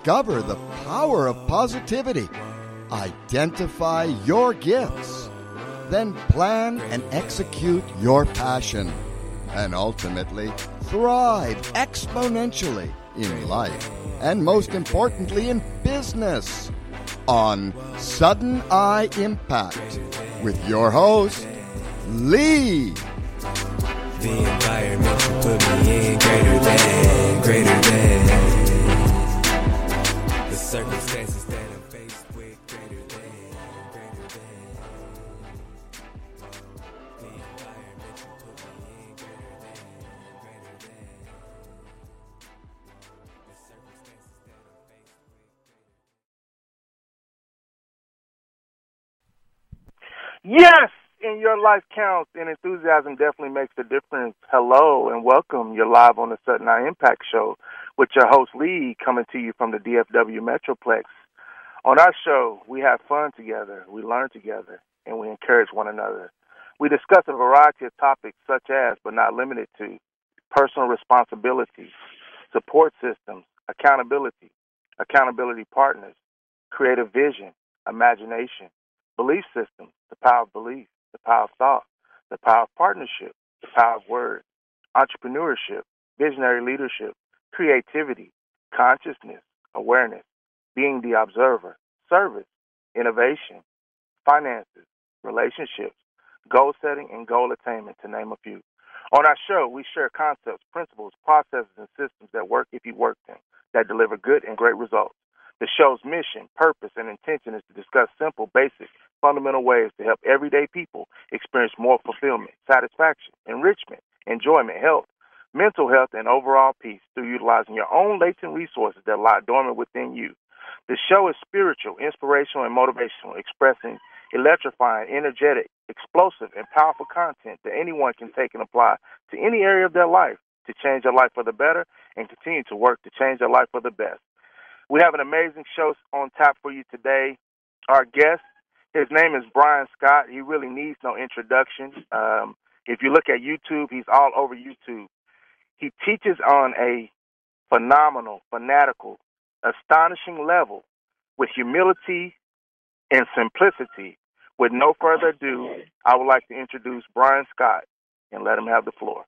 Discover the power of positivity. Identify your gifts. Then plan and execute your passion. And ultimately, thrive exponentially in life. And most importantly, in business. On Sudden Eye Impact with your host, Lee. The environment you put me in, greater than the circumstances that I'm faced with, greater than the environment you put me in, greater than the circumstances that I'm faced with. Yes, and your life counts, and enthusiasm definitely makes a difference. Hello and welcome. You're live on the Sudden Eye Impact Show with your host, Lee, coming to you from the DFW Metroplex. On our show, we have fun together, we learn together, and we encourage one another. We discuss a variety of topics such as, but not limited to, personal responsibility, support systems, accountability partners, creative vision, imagination, belief systems, the power of belief, the power of thought, the power of partnership, the power of word, entrepreneurship, visionary leadership, creativity, consciousness, awareness, being the observer, service, innovation, finances, relationships, goal setting, and goal attainment, to name a few. On our show, we share concepts, principles, processes, and systems that work if you work them, that deliver good and great results. The show's mission, purpose, and intention is to discuss simple, basic, fundamental ways to help everyday people experience more fulfillment, satisfaction, enrichment, enjoyment, health, mental health, and overall peace through utilizing your own latent resources that lie dormant within you. The show is spiritual, inspirational, and motivational, expressing electrifying, energetic, explosive, and powerful content that anyone can take and apply to any area of their life to change their life for the better and continue to work to change their life for the best. We have an amazing show on tap for you today. Our guest, his name is Brian Scott. He really needs no introduction. If you look at YouTube, he's all over YouTube. He teaches on a phenomenal, fanatical, astonishing level with humility and simplicity. With no further ado, I would like to introduce Brian Scott and let him have the floor.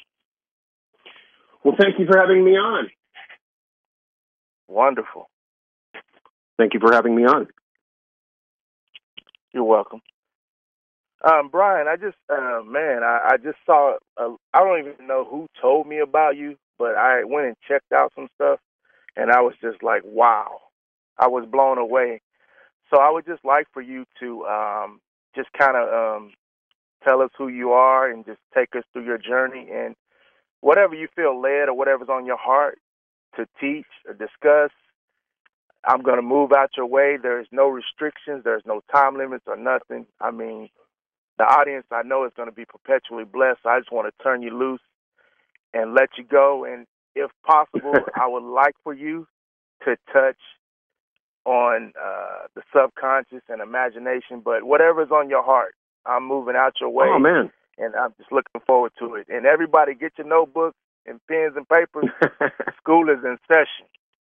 Well, thank you for having me on. Wonderful. Thank you for having me on. You're welcome. Brian, I just saw, I don't even know who told me about you, but I went and checked out some stuff, and I was just like, wow. I was blown away. So I would just like for you to just kind of tell us who you are and just take us through your journey and whatever you feel led or whatever's on your heart to teach or discuss. I'm going to move out your way. There's no restrictions. There's no time limits or nothing. I mean, the audience I know is going to be perpetually blessed. So I just want to turn you loose and let you go. And if possible, I would like for you to touch on the subconscious and imagination, but whatever's on your heart, I'm moving out your way. Oh, man. And I'm just looking forward to it. And everybody get your notebooks and pens and papers. School is in session.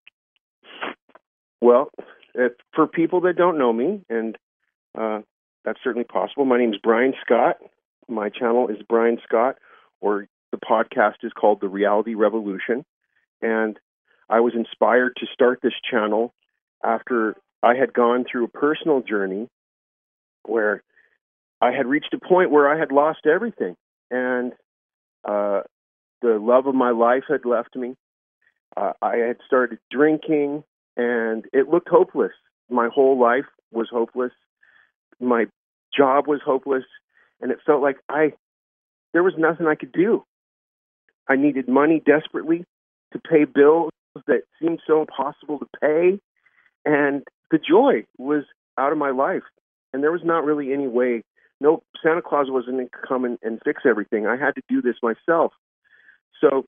Well, for people that don't know me, and that's certainly possible, my name is Brian Scott. My channel is Brian Scott, or the podcast is called The Reality Revolution. And I was inspired to start this channel after I had gone through a personal journey where I had reached a point where I had lost everything. And the love of my life had left me. I had started drinking, and it looked hopeless. My whole life was hopeless. My job was hopeless, and it felt like there was nothing I could do. I needed money desperately to pay bills that seemed so impossible to pay, and the joy was out of my life. And there was not really any way. No, Santa Claus wasn't going to come and fix everything. I had to do this myself. So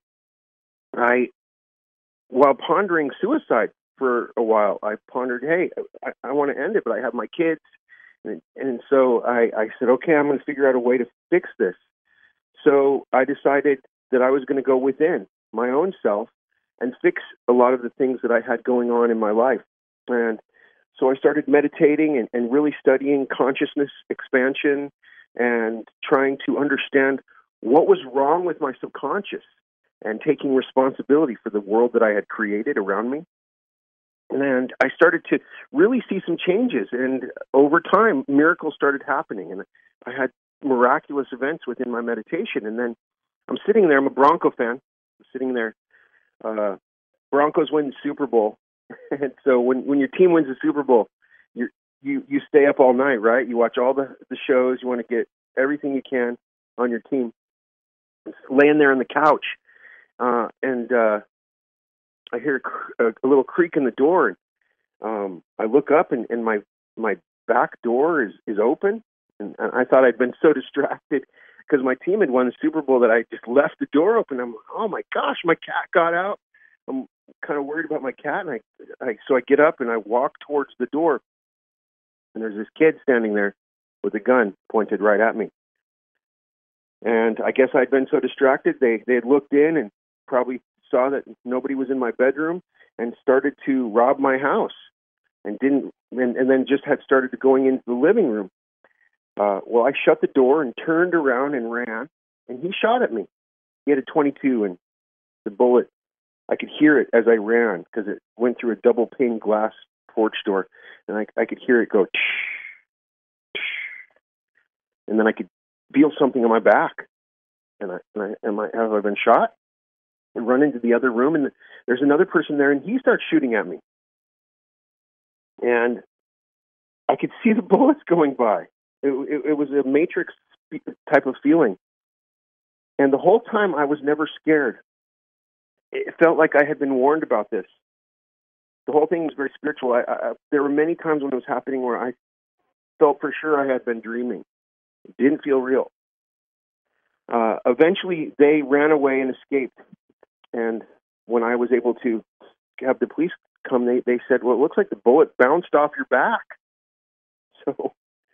while pondering suicide for a while, I pondered, hey, I want to end it, but I have my kids. And so I said, okay, I'm going to figure out a way to fix this. So I decided that I was going to go within my own self and fix a lot of the things that I had going on in my life. And so I started meditating and really studying consciousness expansion and trying to understand what was wrong with my subconscious and taking responsibility for the world that I had created around me. And I started to really see some changes. And over time, miracles started happening. And I had miraculous events within my meditation. And then I'm sitting there. I'm a Bronco fan. I'm sitting there. Broncos win the Super Bowl. And so when your team wins the Super Bowl, you stay up all night, right? You watch all the shows. You want to get everything you can on your team. Laying there on the couch, and I hear a little creak in the door, and I look up, and my back door is open, and I thought I'd been so distracted because my team had won the Super Bowl that I just left the door open. I'm like, oh my gosh, my cat got out. I'm kind of worried about my cat, and so I get up and I walk towards the door, and there's this kid standing there with a gun pointed right at me. And I guess I'd been so distracted, they had looked in and probably saw that nobody was in my bedroom and started to rob my house, and then just had started going into the living room. Well, I shut the door and turned around and ran, and he shot at me. He had a .22, and the bullet, I could hear it as I ran because it went through a double pane glass porch door, and I could hear it go, and then I could feel something on my back, and have I been shot? And run into the other room, and there's another person there, and he starts shooting at me, and I could see the bullets going by. It was a Matrix type of feeling, and the whole time I was never scared. It felt like I had been warned about this. The whole thing was very spiritual. There were many times when it was happening where I felt for sure I had been dreaming. It didn't feel real. Eventually, they ran away and escaped. And when I was able to have the police come, they said, well, it looks like the bullet bounced off your back. So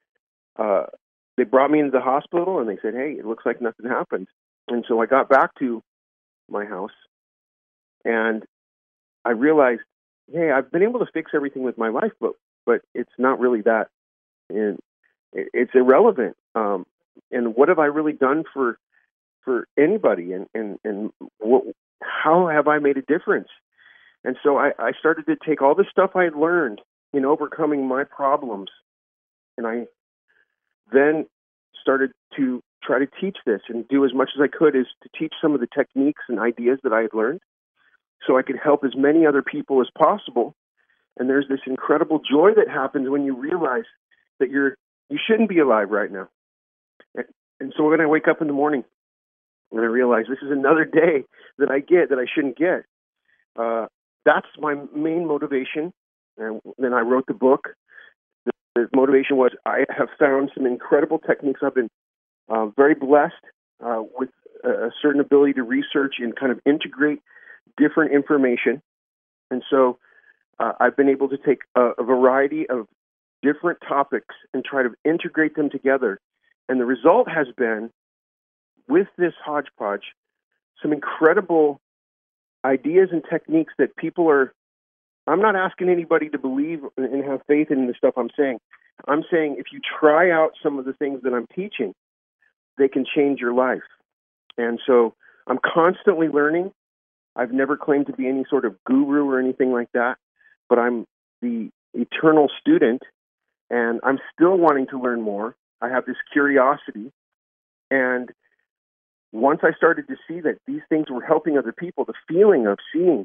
they brought me into the hospital, and they said, hey, it looks like nothing happened. And so I got back to my house, and I realized, hey, I've been able to fix everything with my life, but it's not really that. And it's irrelevant. And what have I really done for anybody? And how have I made a difference? And so I started to take all the stuff I had learned in overcoming my problems, and I then started to try to teach this and do as much as I could is to teach some of the techniques and ideas that I had learned so I could help as many other people as possible. And there's this incredible joy that happens when you realize that you shouldn't be alive right now. And so when I wake up in the morning and I realize this is another day that I shouldn't get, that's my main motivation. And then I wrote the book. The motivation was I have found some incredible techniques. I've been very blessed with a certain ability to research and kind of integrate different information. And so I've been able to take a variety of different topics and try to integrate them together. And the result has been, with this hodgepodge, some incredible ideas and techniques that people are... I'm not asking anybody to believe and have faith in the stuff I'm saying. I'm saying if you try out some of the things that I'm teaching, they can change your life. And so I'm constantly learning. I've never claimed to be any sort of guru or anything like that, but I'm the eternal student, and I'm still wanting to learn more. I have this curiosity, and once I started to see that these things were helping other people, the feeling of seeing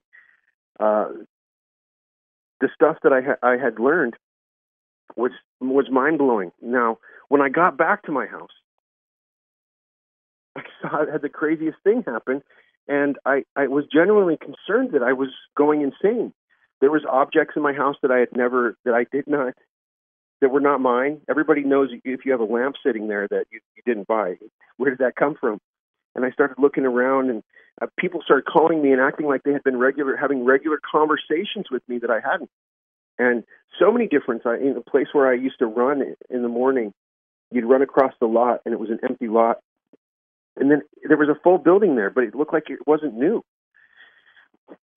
the stuff that I had learned was mind-blowing. Now, when I got back to my house, I had the craziest thing happen, and I was genuinely concerned that I was going insane. There was objects in my house that that were not mine. Everybody knows if you have a lamp sitting there that you didn't buy. Where did that come from? And I started looking around, and people started calling me and acting like they had been having regular conversations with me that I hadn't. And so many different, in a place where I used to run in the morning, you'd run across the lot, and it was an empty lot. And then there was a full building there, but it looked like it wasn't new.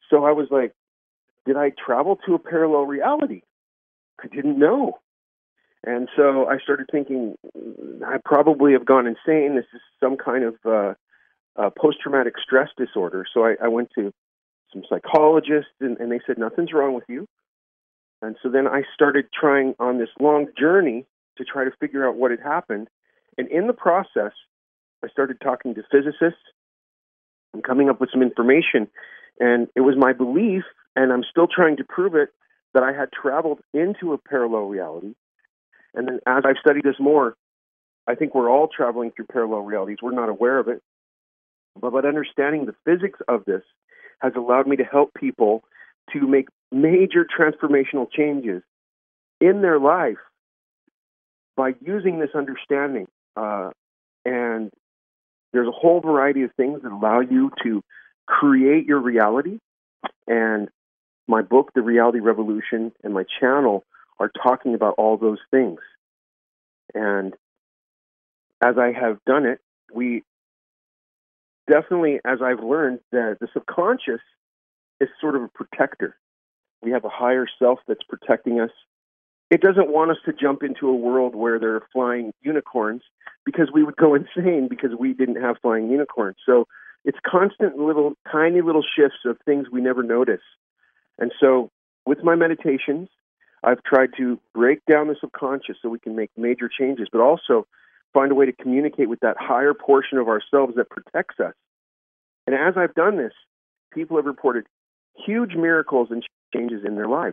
So I was like, did I travel to a parallel reality? I didn't know. And so I started thinking, I probably have gone insane. This is some kind of post-traumatic stress disorder. So I went to some psychologists, and they said, nothing's wrong with you. And so then I started trying on this long journey to try to figure out what had happened. And in the process, I started talking to physicists and coming up with some information. And it was my belief, and I'm still trying to prove it, that I had traveled into a parallel reality. And then as I've studied this more, I think we're all traveling through parallel realities. We're not aware of it. But understanding the physics of this has allowed me to help people to make major transformational changes in their life by using this understanding. And there's a whole variety of things that allow you to create your reality. And my book, The Reality Revolution, and my channel are talking about all those things. And as I have done it, we definitely, as I've learned, that the subconscious is sort of a protector. We have a higher self that's protecting us. It doesn't want us to jump into a world where there are flying unicorns, because we would go insane because we didn't have flying unicorns. So it's constant little, tiny little shifts of things we never notice. And so with my meditations, I've tried to break down the subconscious so we can make major changes, but also find a way to communicate with that higher portion of ourselves that protects us. And as I've done this, people have reported huge miracles and changes in their lives.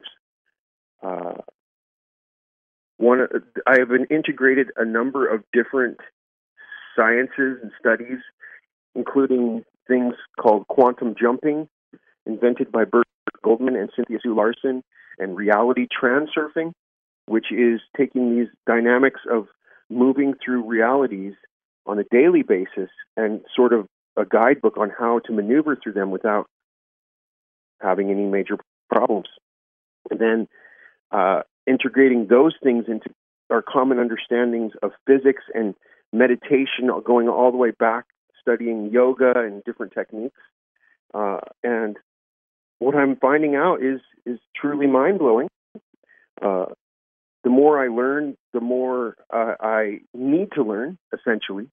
I have integrated a number of different sciences and studies, including things called quantum jumping, invented by Bert Goldman and Cynthia Sue Larson, and reality transurfing, which is taking these dynamics of moving through realities on a daily basis and sort of a guidebook on how to maneuver through them without having any major problems. And then integrating those things into our common understandings of physics and meditation, going all the way back, studying yoga and different techniques. And what I'm finding out is truly mind-blowing. The more I learn, the more I need to learn, essentially.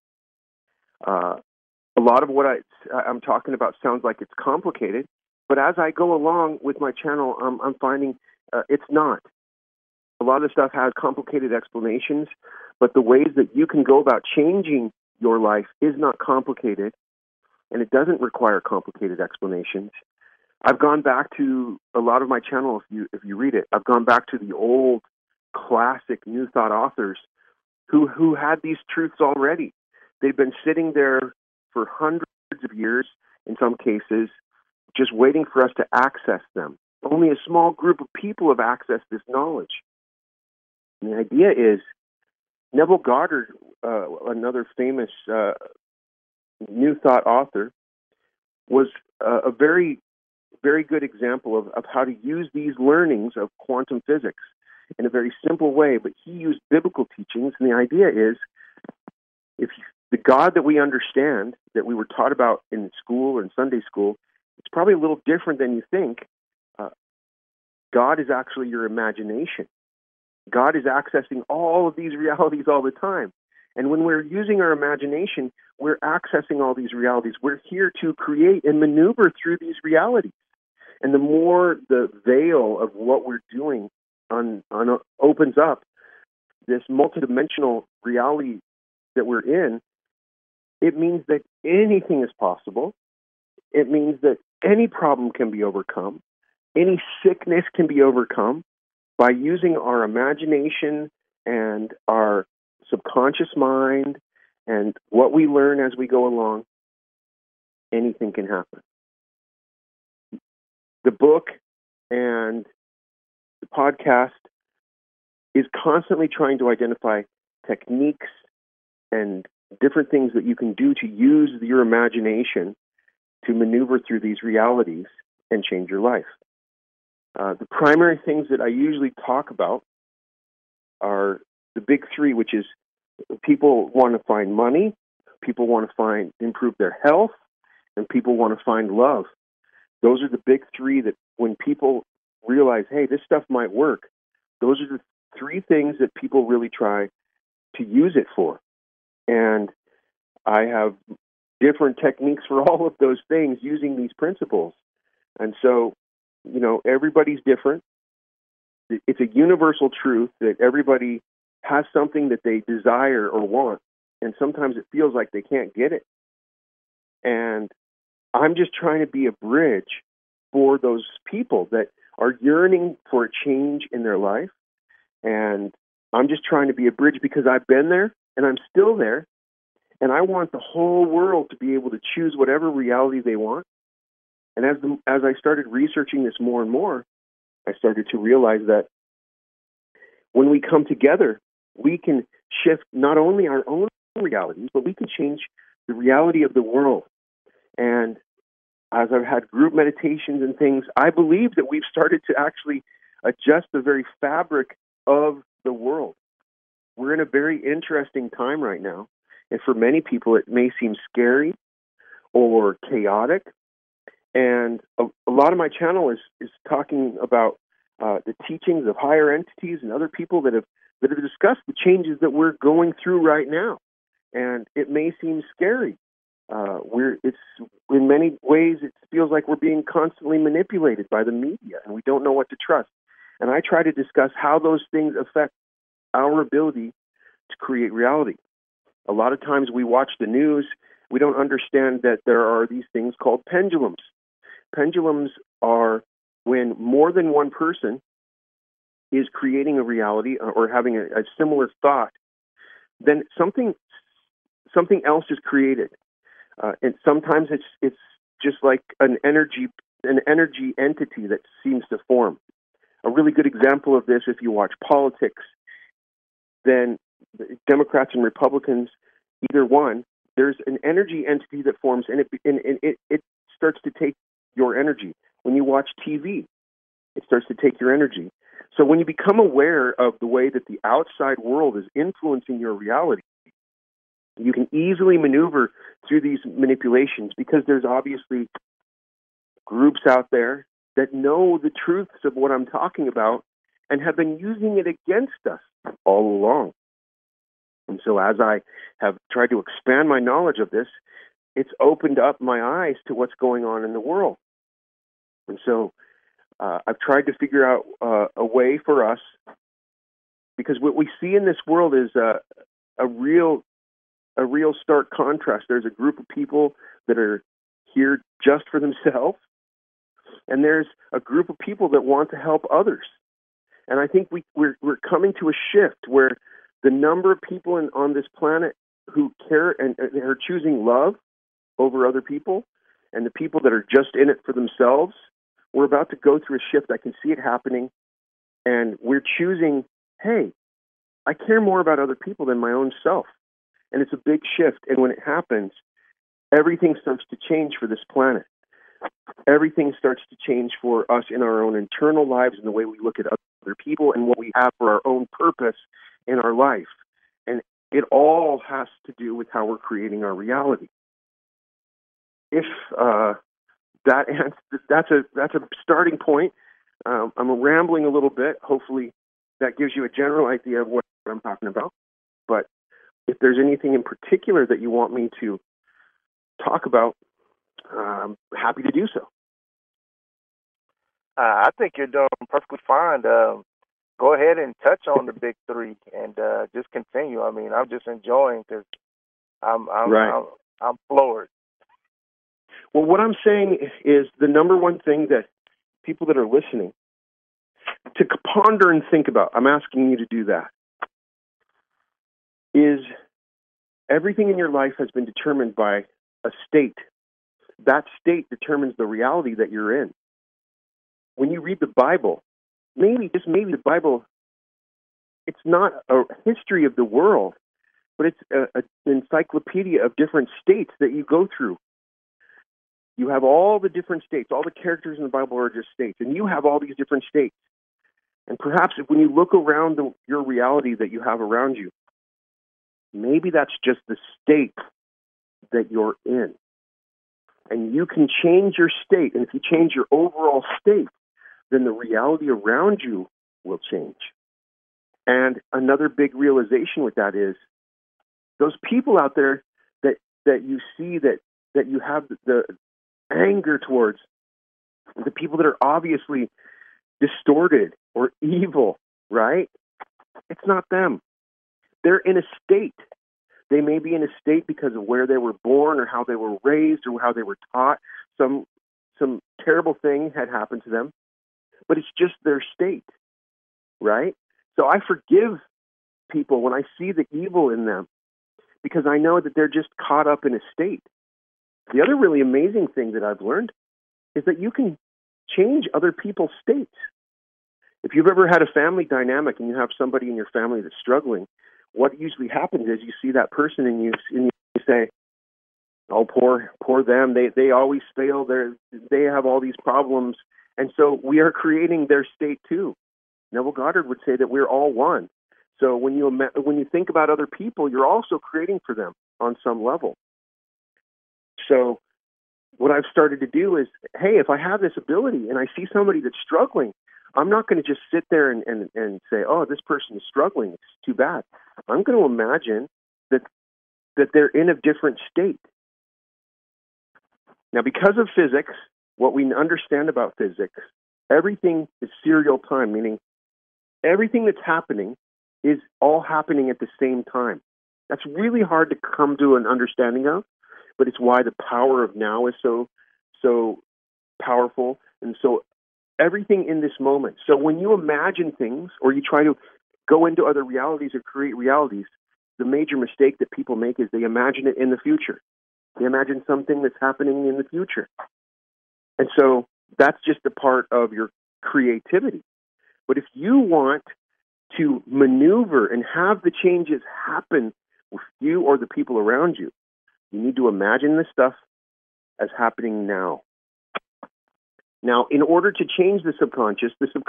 A lot of what I'm talking about sounds like it's complicated, but as I go along with my channel, I'm finding it's not. A lot of the stuff has complicated explanations, but the ways that you can go about changing your life is not complicated, and it doesn't require complicated explanations. I've gone back to a lot of my channel, if you read it, I've gone back to the old classic New Thought authors who had these truths already. They've been sitting there for hundreds of years, in some cases, just waiting for us to access them. Only a small group of people have accessed this knowledge. And the idea is, Neville Goddard, another famous New Thought author, was a very, very good example of how to use these learnings of quantum physics in a very simple way. But he used biblical teachings, and the idea is, the God that we understand, that we were taught about in school or in Sunday school, it's probably a little different than you think. God is actually your imagination. God is accessing all of these realities all the time. And when we're using our imagination, we're accessing all these realities. We're here to create and maneuver through these realities. And the more the veil of what we're doing opens up, this multidimensional reality that we're in, it means that anything is possible. It means that any problem can be overcome. Any sickness can be overcome by using our imagination and our subconscious mind and what we learn as we go along. Anything can happen. The book and the podcast is constantly trying to identify techniques and different things that you can do to use your imagination to maneuver through these realities and change your life. The primary things that I usually talk about are the big three, which is people want to find money, people want to improve their health, and people want to find love. Those are the big three that when people realize, hey, this stuff might work, those are the three things that people really try to use it for. And I have different techniques for all of those things using these principles. And so, everybody's different. It's a universal truth that everybody has something that they desire or want, and sometimes it feels like they can't get it. And I'm just trying to be a bridge for those people that are yearning for a change in their life. And I'm just trying to be a bridge because I've been there and I'm still there. And I want the whole world to be able to choose whatever reality they want. And as I started researching this more and more, I started to realize that when we come together, we can shift not only our own realities, but we can change the reality of the world. And as I've had group meditations and things, I believe that we've started to actually adjust the very fabric of the world. We're in a very interesting time right now. And for many people, it may seem scary or chaotic. And a lot of my channel is talking about the teachings of higher entities and other people that have discussed the changes that we're going through right now. And it may seem scary. It's in many ways it feels like we're being constantly manipulated by the media, and we don't know what to trust. And I try to discuss how those things affect our ability to create reality. A lot of times we watch the news, we don't understand that there are these things called pendulums. Pendulums are when more than one person is creating a reality or having a similar thought, then something else is created. And sometimes it's just like an energy entity that seems to form. A really good example of this, if you watch politics, then Democrats and Republicans, either one, there's an energy entity that forms, and it starts to take your energy. When you watch TV, it starts to take your energy. So when you become aware of the way that the outside world is influencing your reality, you can easily maneuver through these manipulations because there's obviously groups out there that know the truths of what I'm talking about and have been using it against us all along. And so as I have tried to expand my knowledge of this, it's opened up my eyes to what's going on in the world. And so I've tried to figure out a way for us, because what we see in this world is a real stark contrast. There's a group of people that are here just for themselves, and there's a group of people that want to help others. And I think we're coming to a shift where the number of people on this planet who care and are choosing love over other people, and the people that are just in it for themselves, we're about to go through a shift. I can see it happening, and we're choosing, hey, I care more about other people than my own self. And it's a big shift. And when it happens, everything starts to change for this planet. Everything starts to change for us in our own internal lives and the way we look at other people and what we have for our own purpose in our life. And it all has to do with how we're creating our reality. If that's a starting point. I'm rambling a little bit. Hopefully that gives you a general idea of what I'm talking about. But if there's anything in particular that you want me to talk about, I'm happy to do so. I think you're doing perfectly fine. Go ahead and touch on the big three and just continue. I mean, I'm just enjoying because I'm floored. Well, what I'm saying is the number one thing that people that are listening to ponder and think about, I'm asking you to do that, is everything in your life has been determined by a state. That state determines the reality that you're in. When you read the Bible, maybe the Bible, it's not a history of the world, but it's an encyclopedia of different states that you go through. You have all the different states. All the characters in the Bible are just states, and you have all these different states. And perhaps when you look around your reality that you have around you, maybe that's just the state that you're in. and you can change your state. And if you change your overall state, then the reality around you will change. And another big realization with that is those people out there that you see that you have the anger towards, the people that are obviously distorted or evil, right? It's not them. They're in a state. They may be in a state because of where they were born or how they were raised or how they were taught. Some terrible thing had happened to them, but it's just their state, right? So I forgive people when I see the evil in them because I know that they're just caught up in a state. The other really amazing thing that I've learned is that you can change other people's states. If you've ever had a family dynamic and you have somebody in your family that's struggling, what usually happens is you see that person and you say, "Oh, poor them. They always fail. They have all these problems." And so we are creating their state too. Neville Goddard would say that we're all one. So when you think about other people, you're also creating for them on some level. So what I've started to do is, hey, if I have this ability and I see somebody that's struggling, I'm not going to just sit there and say, "Oh, this person is struggling. It's too bad." I'm going to imagine that they're in a different state. Now, because of physics, what we understand about physics, everything is serial time, meaning everything that's happening is all happening at the same time. That's really hard to come to an understanding of, but it's why the power of now is so powerful. And so everything in this moment. So when you imagine things or you try to go into other realities or create realities, the major mistake that people make is they imagine it in the future. They imagine something that's happening in the future. And so that's just a part of your creativity. But if you want to maneuver and have the changes happen with you or the people around you, you need to imagine this stuff as happening now. Now, in order to change the subconscious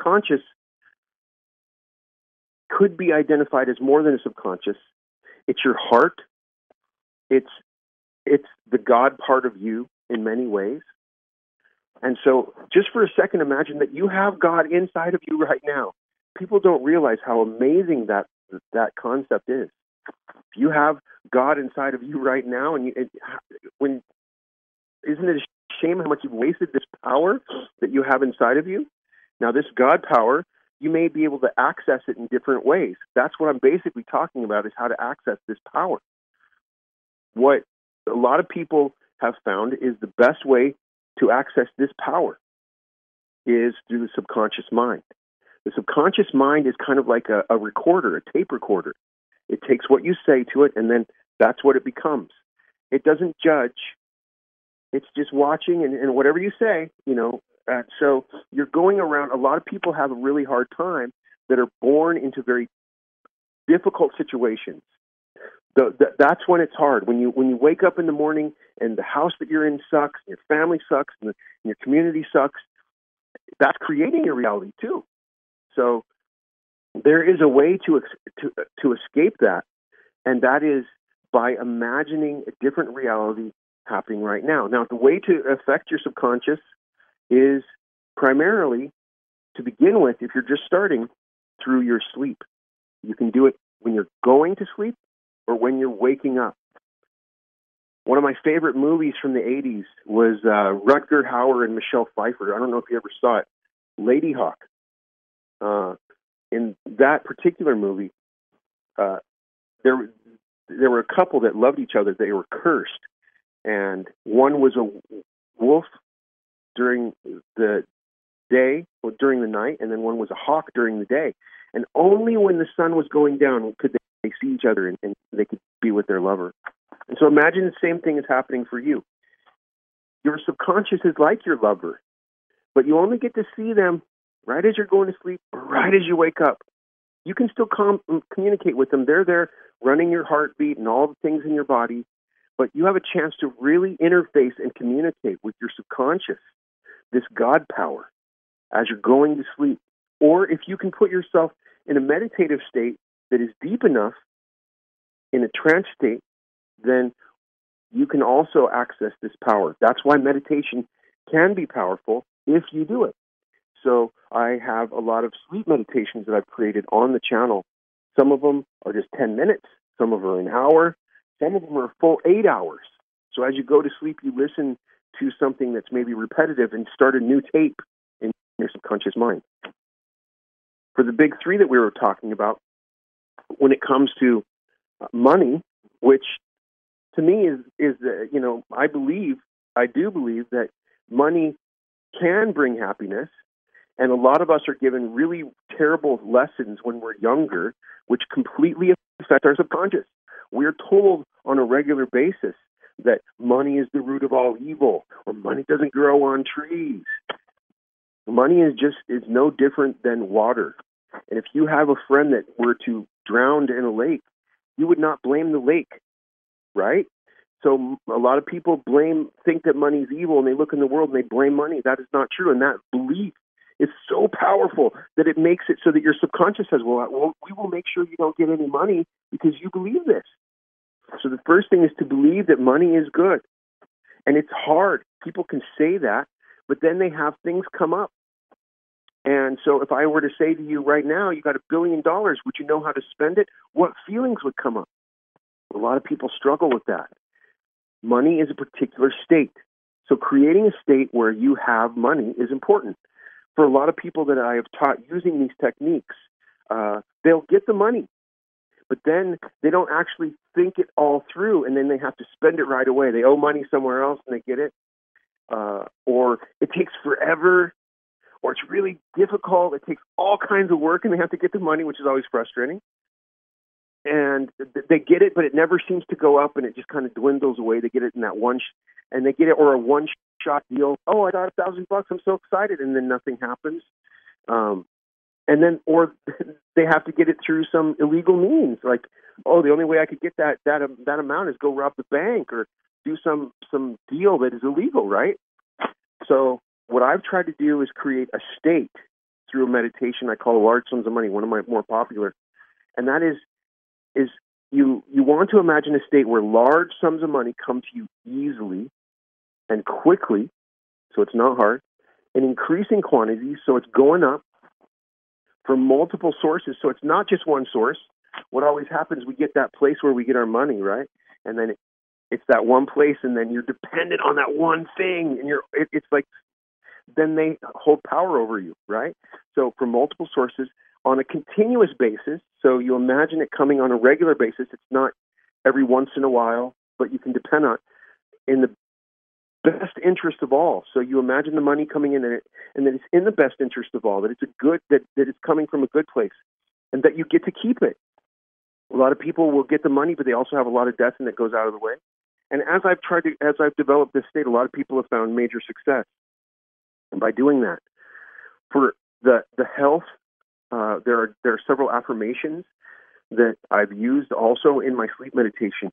could be identified as more than a subconscious. It's your heart. It's the God part of you in many ways. And so just for a second, imagine that you have God inside of you right now. People don't realize how amazing that concept is. If you have God inside of you right now, isn't it a shame how much you've wasted this power that you have inside of you? Now, this God power, you may be able to access it in different ways. That's what I'm basically talking about, is how to access this power. What a lot of people have found is the best way to access this power is through the subconscious mind. The subconscious mind is kind of like a recorder, a tape recorder. It takes what you say to it, and then that's what it becomes. It doesn't judge. It's just watching, and whatever you say, so you're going around. A lot of people have a really hard time that are born into very difficult situations. That's when it's hard. When you wake up in the morning and the house that you're in sucks, and your family sucks, and your community sucks, that's creating your reality too. So there is a way to escape that, and that is by imagining a different reality happening right now. Now, the way to affect your subconscious is primarily, to begin with, if you're just starting, through your sleep. You can do it when you're going to sleep or when you're waking up. One of my favorite movies from the 80s was Rutger Hauer and Michelle Pfeiffer. I don't know if you ever saw it. Lady Hawk. In that particular movie, there were a couple that loved each other. They were cursed. And one was a wolf during the day, or during the night, and then one was a hawk during the day. And only when the sun was going down could they see each other and they could be with their lover. And so imagine the same thing is happening for you. Your subconscious is like your lover, but you only get to see them right as you're going to sleep or right as you wake up. You can still communicate with them. They're there running your heartbeat and all the things in your body, but you have a chance to really interface and communicate with your subconscious, this God power, as you're going to sleep. Or if you can put yourself in a meditative state that is deep enough, in a trance state, then you can also access this power. That's why meditation can be powerful if you do it. So I have a lot of sleep meditations that I've created on the channel. Some of them are just 10 minutes. Some of them are an hour. Some of them are a full 8 hours. So as you go to sleep, you listen to something that's maybe repetitive and start a new tape in your subconscious mind. For the big three that we were talking about, when it comes to money, which to me is I do believe that money can bring happiness, and a lot of us are given really terrible lessons when we're younger, which completely affect our subconscious. We're told on a regular basis that money is the root of all evil, or money doesn't grow on trees. Money is no different than water. And if you have a friend that were to drown in a lake, you would not blame the lake, right? So a lot of people think that money is evil, and they look in the world and they blame money. That is not true. And that belief is so powerful that it makes it so that your subconscious says, well, we will make sure you don't get any money because you believe this. So the first thing is to believe that money is good. And it's hard. People can say that, but then they have things come up. And so if I were to say to you right now, you got $1 billion, would you know how to spend it? What feelings would come up? A lot of people struggle with that. Money is a particular state. So creating a state where you have money is important. For a lot of people that I have taught using these techniques, they'll get the money, but then they don't actually think it all through, and then they have to spend it right away. They owe money somewhere else and they get it. Or it takes forever, or it's really difficult. It takes all kinds of work and they have to get the money, which is always frustrating. And they get it, but it never seems to go up, and it just kind of dwindles away. They get it in that and they get it, or a one-shot deal. Oh, I got $1,000. I'm so excited, and then nothing happens. And then, or they have to get it through some illegal means, like, oh, the only way I could get that amount is go rob the bank or do some deal that is illegal, right? So what I've tried to do is create a state through a meditation I call Large Sums of Money, one of my more popular, and that is you want to imagine a state where large sums of money come to you easily and quickly, so it's not hard, in increasing quantities, so it's going up from multiple sources, so it's not just one source. What always happens, we get that place where we get our money, right? And then it's that one place, and then you're dependent on that one thing, and it's like, then they hold power over you, right? So from multiple sources on a continuous basis, so you imagine it coming on a regular basis. It's not every once in a while, but you can depend on it in the best interest of all. So you imagine the money coming in, and that it's in the best interest of all, that it's that it's coming from a good place, and that you get to keep it. A lot of people will get the money, but they also have a lot of debt, and that goes out of the way. And as I've developed this state, a lot of people have found major success. And by doing that, for the health, there are several affirmations that I've used also in my sleep meditation.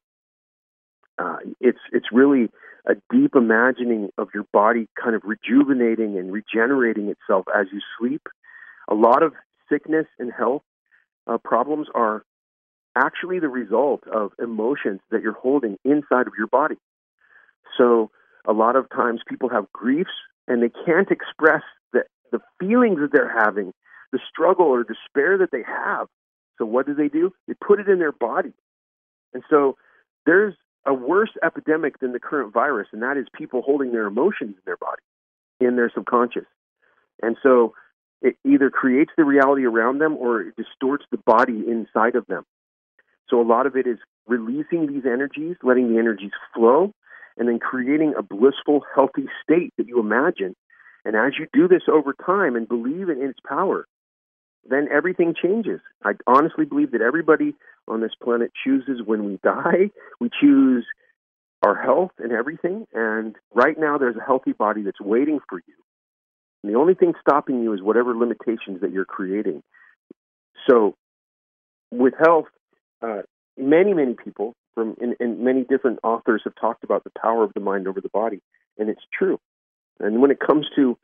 It's really a deep imagining of your body kind of rejuvenating and regenerating itself as you sleep. A lot of sickness and health problems are actually the result of emotions that you're holding inside of your body. So a lot of times people have griefs and they can't express the feelings that they're having, the struggle or despair that they have. So what do? They put it in their body. And so there's a worse epidemic than the current virus, and that is people holding their emotions in their body, in their subconscious. And so it either creates the reality around them or it distorts the body inside of them. So a lot of it is releasing these energies, letting the energies flow, and then creating a blissful, healthy state that you imagine. And as you do this over time and believe in its power, then everything changes. I honestly believe that everybody on this planet chooses when we die. We choose our health and everything. And right now there's a healthy body that's waiting for you. And the only thing stopping you is whatever limitations that you're creating. So with health, many people and many different authors have talked about the power of the mind over the body, and it's true. And when it comes to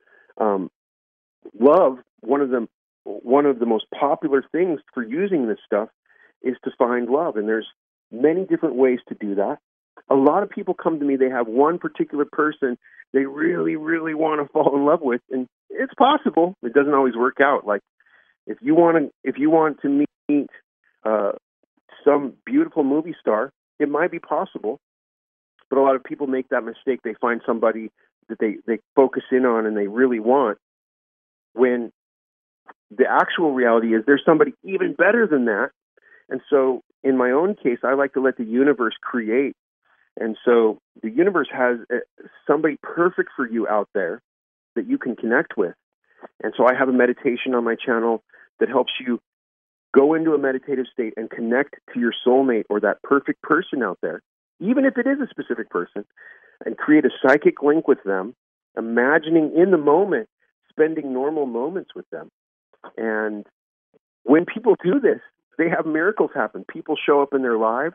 love, one of the most popular things for using this stuff is to find love, and there's many different ways to do that. A lot of people come to me, they have one particular person they really, really want to fall in love with, and it's possible. It doesn't always work out. Like, if you want to meet some beautiful movie star, it might be possible, but a lot of people make that mistake. They find somebody that they focus in on and they really want, when the actual reality is there's somebody even better than that. And so in my own case, I like to let the universe create. And so the universe has somebody perfect for you out there that you can connect with. And so I have a meditation on my channel that helps you go into a meditative state and connect to your soulmate or that perfect person out there, even if it is a specific person, and create a psychic link with them, imagining in the moment, spending normal moments with them. And when people do this, they have miracles happen. People show up in their lives.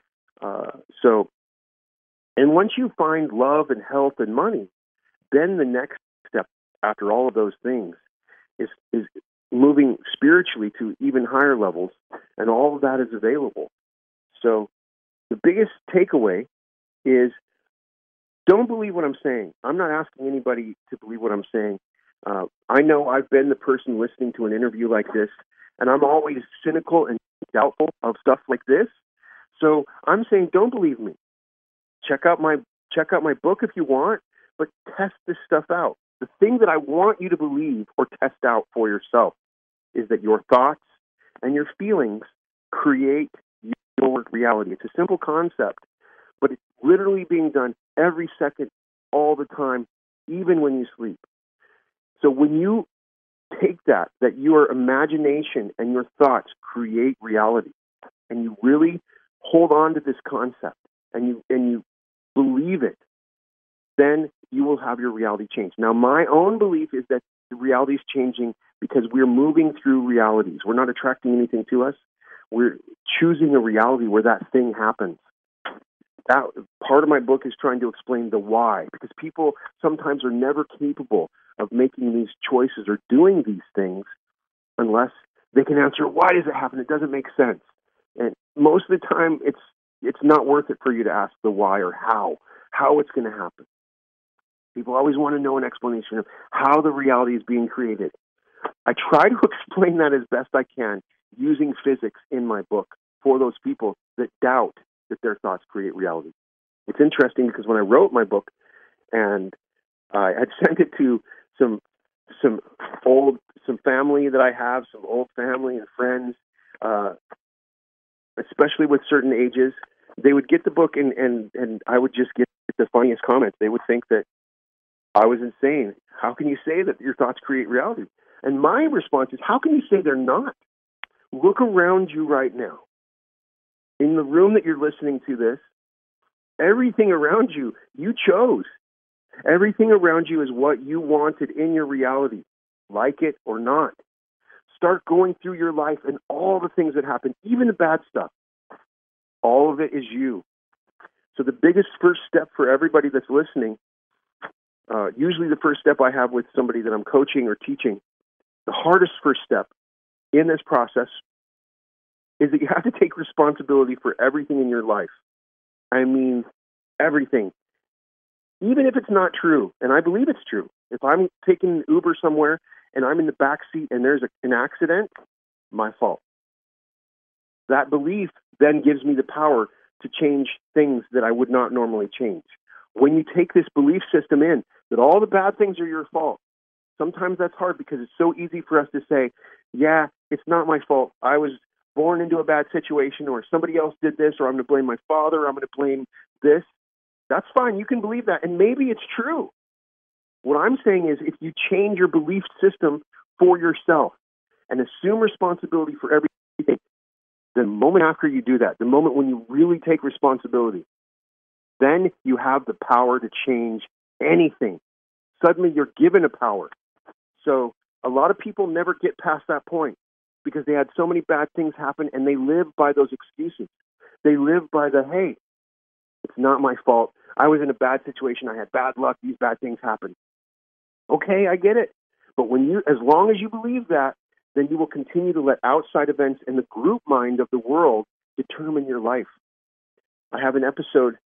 And once you find love and health and money, then the next step after all of those things is moving spiritually to even higher levels, and all of that is available. So the biggest takeaway is, don't believe what I'm saying. I'm not asking anybody to believe what I'm saying. I know I've been the person listening to an interview like this, and I'm always cynical and doubtful of stuff like this. So I'm saying, don't believe me. Check out my book if you want, but test this stuff out. The thing that I want you to believe or test out for yourself is that your thoughts and your feelings create your reality. It's a simple concept, but it's literally being done every second, all the time, even when you sleep. So when you take that your imagination and your thoughts create reality, and you really hold on to this concept, and you believe it, then you will have your reality change. Now, my own belief is that the reality is changing because we're moving through realities. We're not attracting anything to us. We're choosing a reality where that thing happens. That part of my book is trying to explain the why, because people sometimes are never capable of making these choices or doing these things unless they can answer, why does it happen? It doesn't make sense. And most of the time, it's not worth it for you to ask the why or how it's going to happen. People always want to know an explanation of how the reality is being created. I try to explain that as best I can using physics in my book for those people that doubt that their thoughts create reality. It's interesting because when I wrote my book, and I had sent it to some family that I have, some old family and friends, especially with certain ages, they would get the book and I would just get the funniest comments. They would think that I was insane. How can you say that your thoughts create reality? And my response is, how can you say they're not? Look around you right now. In the room that you're listening to this, everything around you, you chose. Everything around you is what you wanted in your reality, like it or not. Start going through your life and all the things that happen, even the bad stuff. All of it is you. So the biggest first step for everybody that's listening, usually the first step I have with somebody that I'm coaching or teaching, the hardest first step in this process is that you have to take responsibility for everything in your life. I mean, everything. Even if it's not true, and I believe it's true. If I'm taking an Uber somewhere and I'm in the back seat and there's an accident, my fault. That belief then gives me the power to change things that I would not normally change. When you take this belief system in, that all the bad things are your fault, sometimes that's hard because it's so easy for us to say, yeah, it's not my fault. I was born into a bad situation, or somebody else did this, or I'm going to blame my father, I'm going to blame this. That's fine. You can believe that, and maybe it's true. What I'm saying is, if you change your belief system for yourself and assume responsibility for everything, the moment after you do that, the moment when you really take responsibility, then you have the power to change anything. Suddenly you're given a power. So a lot of people never get past that point because they had so many bad things happen, and they live by those excuses. They live by the, hey, it's not my fault. I was in a bad situation. I had bad luck. These bad things happened. Okay, I get it. But as long as you believe that, then you will continue to let outside events and the group mind of the world determine your life. I have an episode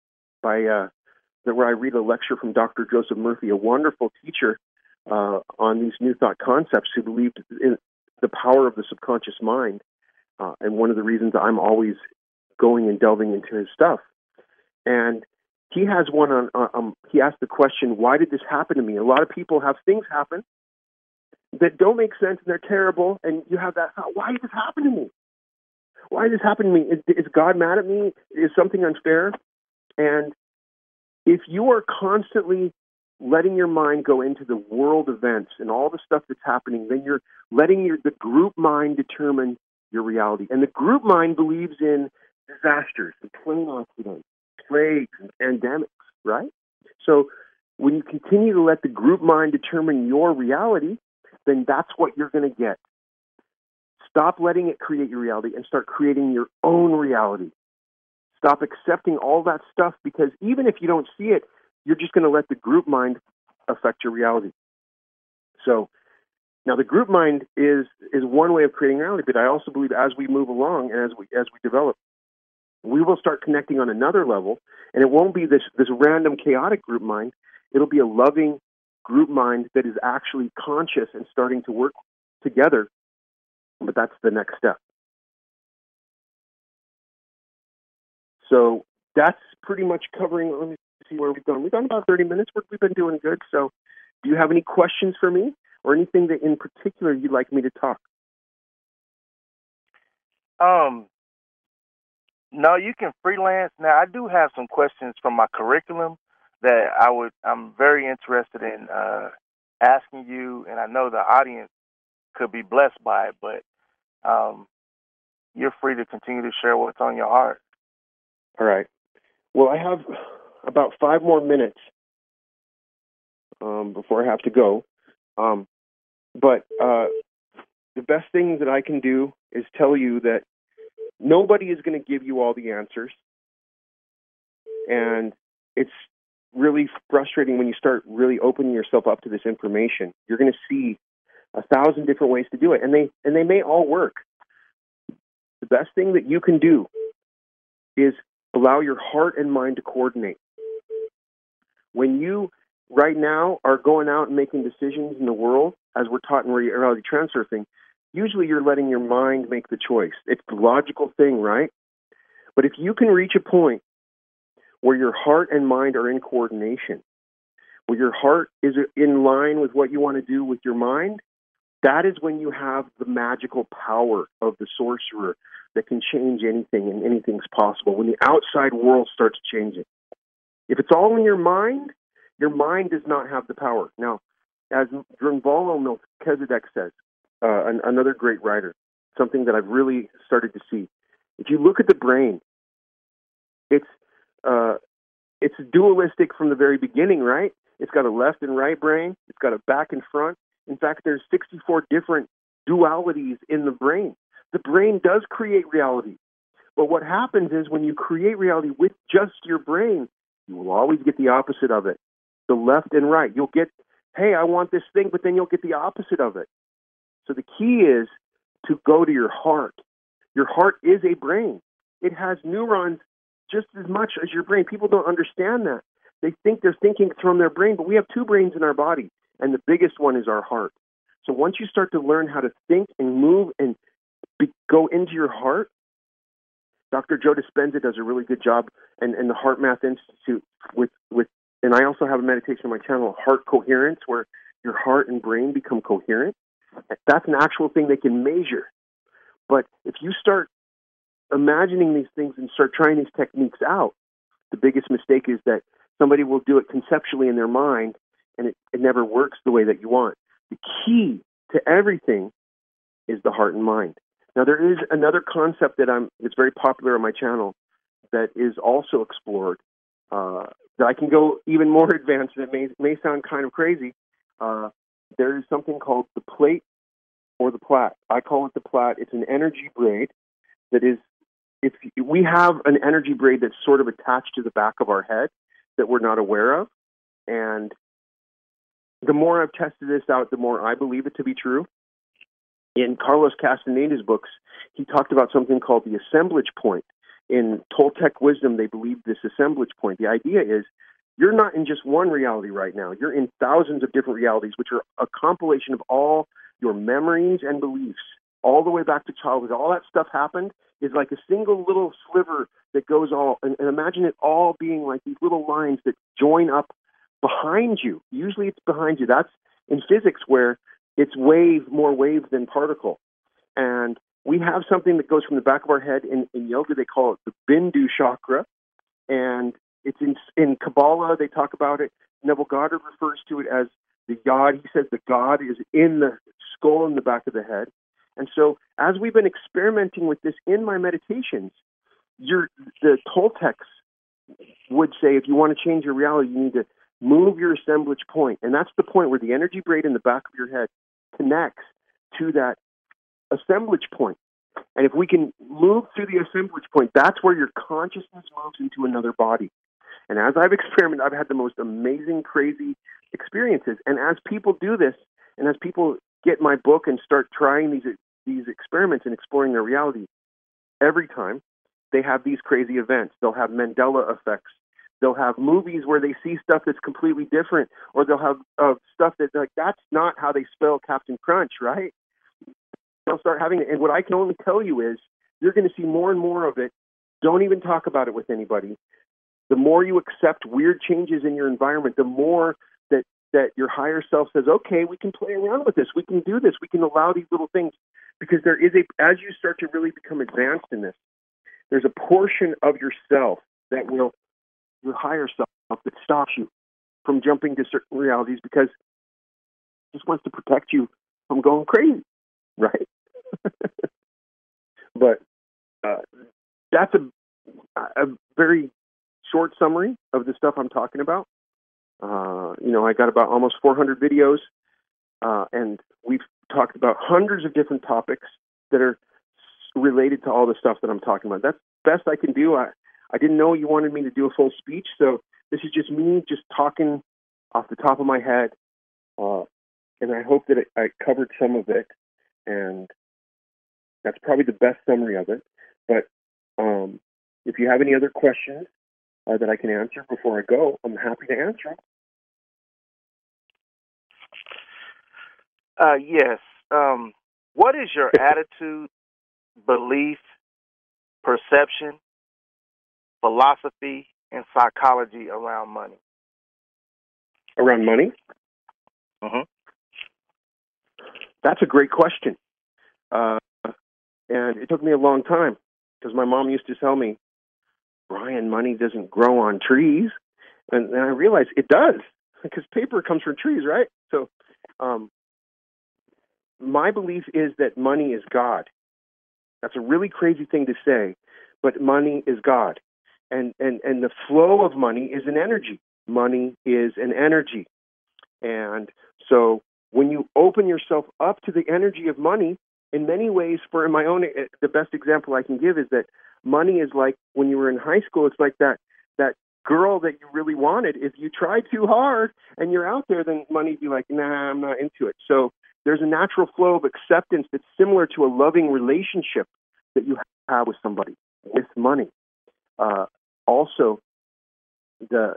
where I read a lecture from Dr. Joseph Murphy, a wonderful teacher on these New Thought concepts, who believed in the power of the subconscious mind. And one of the reasons I'm always going and delving into his stuff. And he has one on, he asked the question, why did this happen to me? A lot of people have things happen that don't make sense and they're terrible. And you have that thought, why did this happen to me? Why did this happen to me? Is God mad at me? Is something unfair? And if you are constantly letting your mind go into the world events and all the stuff that's happening, then you're letting the group mind determine your reality. And the group mind believes in disasters and plane accidents, plagues and pandemics, right? So when you continue to let the group mind determine your reality, then that's what you're going to get. Stop letting it create your reality and start creating your own reality. Stop accepting all that stuff, because even if you don't see it, you're just going to let the group mind affect your reality. So now the group mind is one way of creating reality, but I also believe as we move along and as we develop, we will start connecting on another level, and it won't be this random chaotic group mind. It'll be a loving group mind that is actually conscious and starting to work together. But that's the next step. So that's pretty much covering. Let me see where we've gone. We've gone about 30 minutes. We've been doing good. So do you have any questions for me or anything that in particular you'd like me to talk? No, you can freelance. Now, I do have some questions from my curriculum that I'm very interested in asking you, and I know the audience could be blessed by it, but you're free to continue to share what's on your heart. All right. Well, I have about 5 more minutes before I have to go. But the best thing that I can do is tell you that nobody is going to give you all the answers. And it's really frustrating when you start really opening yourself up to this information. You're going to see 1,000 different ways to do it, and they may all work. The best thing that you can do is allow your heart and mind to coordinate. When you right now are going out and making decisions in the world, as we're taught in reality transurfing, usually you're letting your mind make the choice. It's the logical thing, right? But if you can reach a point where your heart and mind are in coordination, where your heart is in line with what you want to do with your mind, that is when you have the magical power of the sorcerer that can change anything, and anything's possible. When the outside world starts changing. If it's all in your mind does not have the power. Now, as Drunvalo Melchizedek says, another great writer, something that I've really started to see. If you look at the brain, it's dualistic from the very beginning, right? It's got a left and right brain. It's got a back and front. In fact, there's 64 different dualities in the brain. The brain does create reality. But what happens is when you create reality with just your brain, you will always get the opposite of it. The left and right. You'll get, hey, I want this thing, but then you'll get the opposite of it. So the key is to go to your heart. Your heart is a brain. It has neurons just as much as your brain. People don't understand that. They think they're thinking from their brain, but we have 2 brains in our body, and the biggest one is our heart. So once you start to learn how to think and move and go into your heart, Dr. Joe Dispenza does a really good job, and the Heart Math Institute with, and I also have a meditation on my channel, Heart Coherence, where your heart and brain become coherent. That's an actual thing they can measure. But if you start imagining these things and start trying these techniques out, the biggest mistake is that somebody will do it conceptually in their mind, and it never works the way that you want. The key to everything is the heart and mind. Now, there is another concept that's very popular on my channel that is also explored, that I can go even more advanced, and it may sound kind of crazy. There is something called the plate or the plat. I call it the plat. It's an energy braid that is, if we have an energy braid that's sort of attached to the back of our head that we're not aware of. And the more I've tested this out, the more I believe it to be true. In Carlos Castaneda's books, he talked about something called the assemblage point. in Toltec wisdom, they believe this assemblage point. The idea is you're not in just one reality right now. You're in thousands of different realities, which are a compilation of all your memories and beliefs, all the way back to childhood. All that stuff happened is like a single little sliver that goes all, and imagine it all being like these little lines that join up behind you. Usually it's behind you. That's in physics where it's more wave than particle. And we have something that goes from the back of our head. In yoga, they call it the Bindu chakra. And it's in Kabbalah, they talk about it. Neville Goddard refers to it as the Yod. He says the God is in the skull in the back of the head. And so as we've been experimenting with this in my meditations, the Toltecs would say if you want to change your reality, you need to move your assemblage point. And that's the point where the energy braid in the back of your head connects to that assemblage point. And if we can move through the assemblage point, that's where your consciousness moves into another body. And as I've experimented, I've had the most amazing, crazy experiences. And as people do this, and as people get my book and start trying these experiments and exploring their reality, every time they have these crazy events. They'll have Mandela effects. They'll have movies where they see stuff that's completely different, or they'll have stuff that's like, that's not how they spell Captain Crunch, right? They'll start having it. And what I can only tell you is you're going to see more and more of it. Don't even talk about it with anybody. The more you accept weird changes in your environment, the more that your higher self says, okay, we can play around with this. We can do this. We can allow these little things. Because there is as you start to really become advanced in this, there's a portion of yourself that will, your higher self, that stops you from jumping to certain realities because it just wants to protect you from going crazy, right? But that's a very short summary of the stuff I'm talking about. I got about almost 400 videos, and we've talked about hundreds of different topics that are related to all the stuff that I'm talking about. That's the best I can do. I didn't know you wanted me to do a full speech, so this is just me just talking off the top of my head, and I hope that I covered some of it, and that's probably the best summary of it. But if you have any other questions that I can answer before I go, I'm happy to answer them. Yes. What is your attitude, belief, perception, philosophy, and psychology around money? Around money? Mm-hmm. That's a great question. And it took me a long time because my mom used to tell me, Brian, money doesn't grow on trees. And I realized it does because paper comes from trees, right? So my belief is that money is God. That's a really crazy thing to say, but money is God. And the flow of money is an energy. Money is an energy. And so when you open yourself up to the energy of money, in many ways, the best example I can give is that money is like when you were in high school, it's like that girl that you really wanted. If you try too hard and you're out there, then money'd be like, nah, I'm not into it. So there's a natural flow of acceptance that's similar to a loving relationship that you have with somebody, with money. Also, the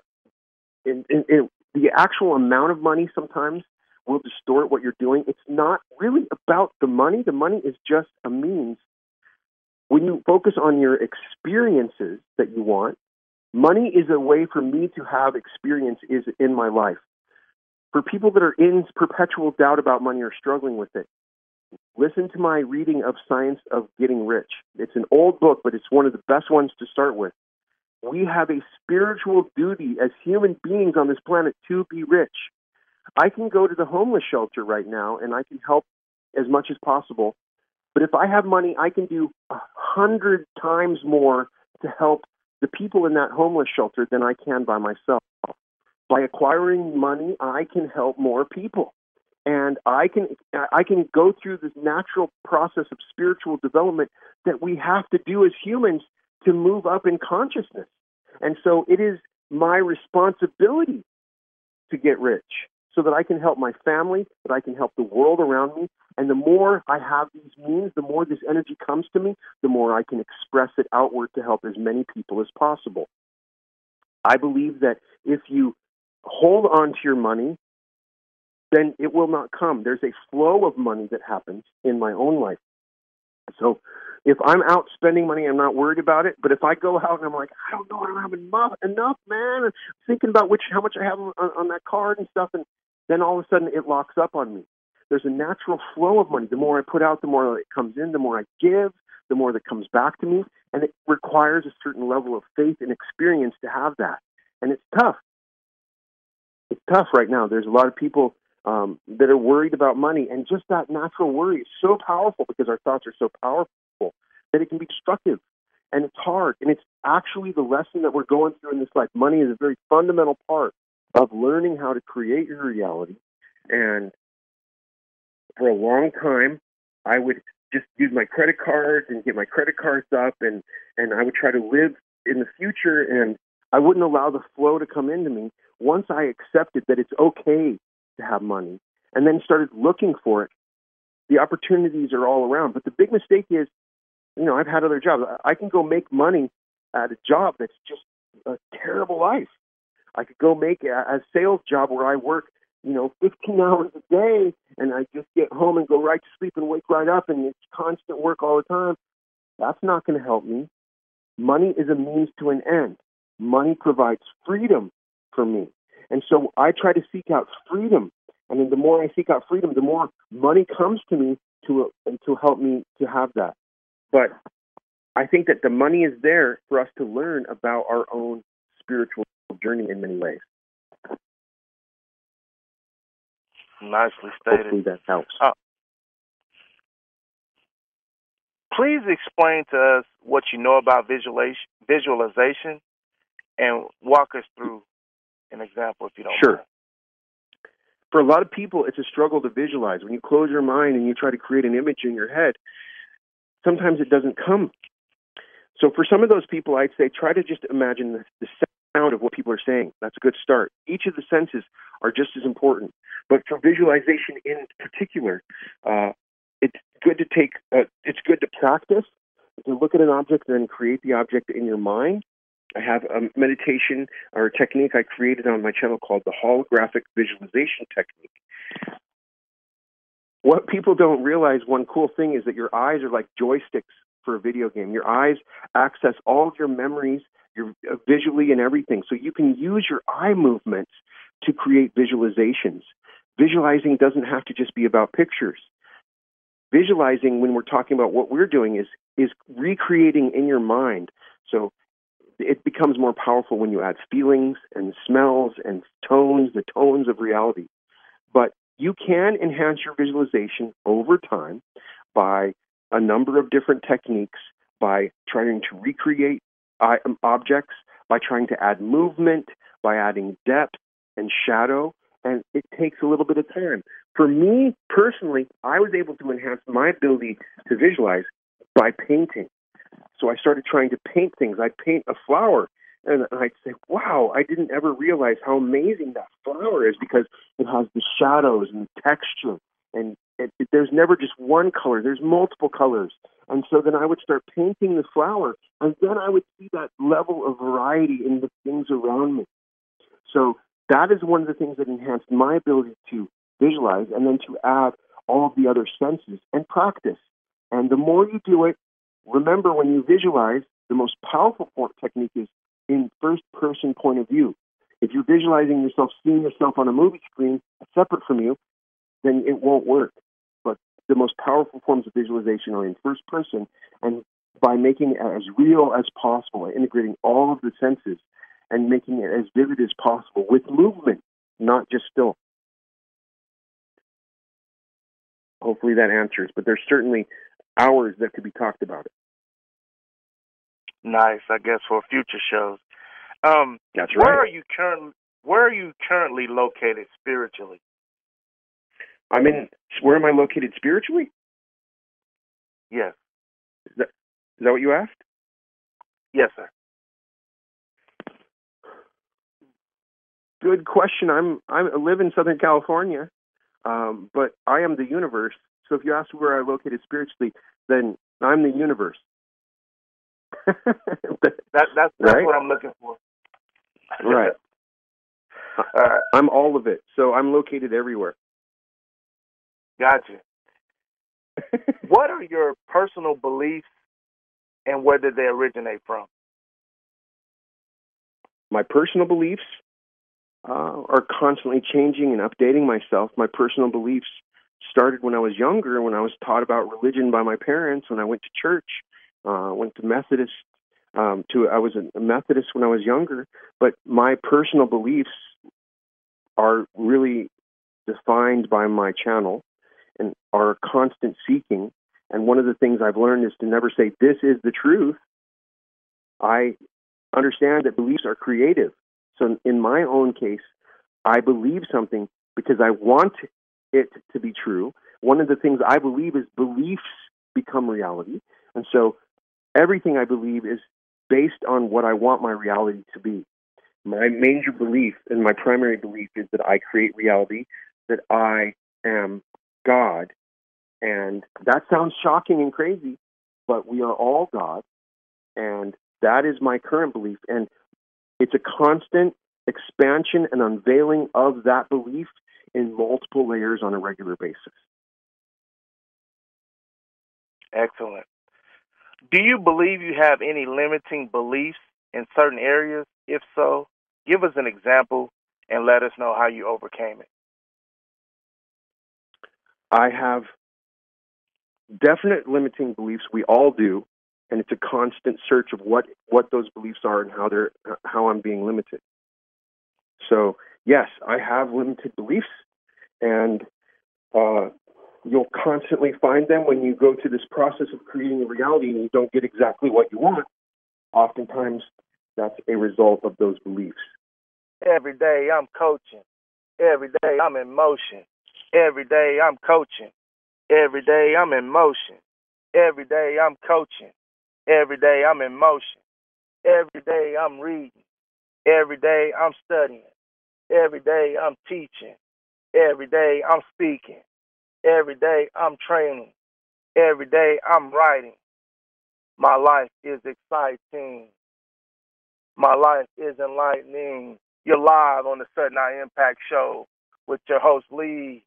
actual amount of money sometimes will distort what you're doing. It's not really about the money. The money is just a means. When you focus on your experiences that you want, money is a way for me to have experiences in my life. For people that are in perpetual doubt about money or struggling with it, listen to my reading of Science of Getting Rich. It's an old book, but it's one of the best ones to start with. We have a spiritual duty as human beings on this planet to be rich. I can go to the homeless shelter right now and I can help as much as possible. But if I have money, I can do 100 times more to help the people in that homeless shelter than I can by myself. By acquiring money, I can help more people. And I can go through this natural process of spiritual development that we have to do as humans to move up in consciousness. And so it is my responsibility to get rich. so that I can help my family, that I can help the world around me. And the more I have these means, the more this energy comes to me, the more I can express it outward to help as many people as possible. I believe that if you hold on to your money, then it will not come. There's a flow of money that happens in my own life. So if I'm out spending money, I'm not worried about it. But if I go out and I'm like, I don't know, I don't have enough, man. I'm thinking about how much I have on that card and stuff, and then all of a sudden it locks up on me. There's a natural flow of money. The more I put out, the more it comes in. The more I give, the more that comes back to me. And it requires a certain level of faith and experience to have that. And it's tough. It's tough right now. There's a lot of people that are worried about money, and just that natural worry is so powerful because our thoughts are so powerful that it can be destructive, and it's hard, and it's actually the lesson that we're going through in this life. Money is a very fundamental part of learning how to create your reality, and for a long time, I would just use my credit cards and get my credit cards up, and I would try to live in the future, and I wouldn't allow the flow to come into me. Once I accepted that it's okay to have money and then started looking for it, the opportunities are all around. But the big mistake is, I've had other jobs. I can go make money at a job that's just a terrible life. I could go make a sales job where I work, 15 hours a day, and I just get home and go right to sleep and wake right up, and it's constant work all the time. That's not going to help me. Money is a means to an end. Money provides freedom for me. And so I try to seek out freedom. And then the more I seek out freedom, the more money comes to me to help me to have that. But I think that the money is there for us to learn about our own spiritual journey in many ways. Nicely stated. Hopefully that helps. Please explain to us what you know about visualization and walk us through an example, if you don't Sure. mind. For a lot of people, it's a struggle to visualize. When you close your mind and you try to create an image in your head, sometimes it doesn't come. So for some of those people, I'd say try to just imagine the sound of what people are saying. That's a good start. Each of the senses are just as important. But for visualization in particular, it's good to practice, to look at an object and then create the object in your mind. I have a meditation or a technique I created on my channel called the holographic visualization technique. What people don't realize, one cool thing is that your eyes are like joysticks for a video game. Your eyes access all of your memories, your visually and everything. So you can use your eye movements to create visualizations. Visualizing doesn't have to just be about pictures. Visualizing, when we're talking about what we're doing, is recreating in your mind. So it becomes more powerful when you add feelings and smells and tones, the tones of reality. But you can enhance your visualization over time by a number of different techniques, by trying to recreate objects, by trying to add movement, by adding depth and shadow, and it takes a little bit of time. For me, personally, I was able to enhance my ability to visualize by painting. So I started trying to paint things. I'd paint a flower, and I'd say, wow, I didn't ever realize how amazing that flower is because it has the shadows and the texture. And there's never just one color. There's multiple colors. And so then I would start painting the flower, and then I would see that level of variety in the things around me. So that is one of the things that enhanced my ability to visualize and then to add all of the other senses and practice. And the more you do it, remember, when you visualize, the most powerful technique is in first-person point of view. If you're visualizing yourself, seeing yourself on a movie screen separate from you, then it won't work. But the most powerful forms of visualization are in first person, and by making it as real as possible, integrating all of the senses and making it as vivid as possible with movement, not just still. Hopefully that answers, but there's certainly hours that could be talked about it. Nice, I guess, for future shows. That's Where right. Where are you currently located spiritually? Where am I located spiritually? Yes. Is that what you asked? Yes, sir. Good question. I live in Southern California, but I am the universe. So if you ask where I'm located spiritually, then I'm the universe. That's right? what I'm looking for. Right. All right. I'm all of it. So I'm located everywhere. Gotcha. What are your personal beliefs and where did they originate from? My personal beliefs are constantly changing and updating myself. My personal beliefs started when I was younger, when I was taught about religion by my parents, when I went to church, went to Methodist. I was a Methodist when I was younger, but my personal beliefs are really defined by my channel and are a constant seeking. And one of the things I've learned is to never say, this is the truth. I understand that beliefs are creative. So in my own case, I believe something because I want it to be true. One of the things I believe is beliefs become reality. And so everything I believe is based on what I want my reality to be. My major belief and my primary belief is that I create reality, that I am God. And that sounds shocking and crazy, but we are all God. And that is my current belief. And it's a constant expansion and unveiling of that belief in multiple layers on a regular basis. Excellent. Do you believe you have any limiting beliefs in certain areas? If so, give us an example and let us know how you overcame it. I have definite limiting beliefs. We all do, and it's a constant search of what those beliefs are and how I'm being limited. So yes, I have limited beliefs, and you'll constantly find them when you go through this process of creating a reality and you don't get exactly what you want. Oftentimes, that's a result of those beliefs. Every day I'm coaching. Every day I'm in motion. Every day I'm coaching. Every day I'm in motion. Every day I'm coaching. Every day I'm in motion. Every day I'm reading. Every day I'm studying. Every day I'm teaching. Every day I'm speaking. Every day I'm training. Every day I'm writing. My life is exciting. My life is enlightening. You're live on the Certain Eye Impact Show with your host, Lee.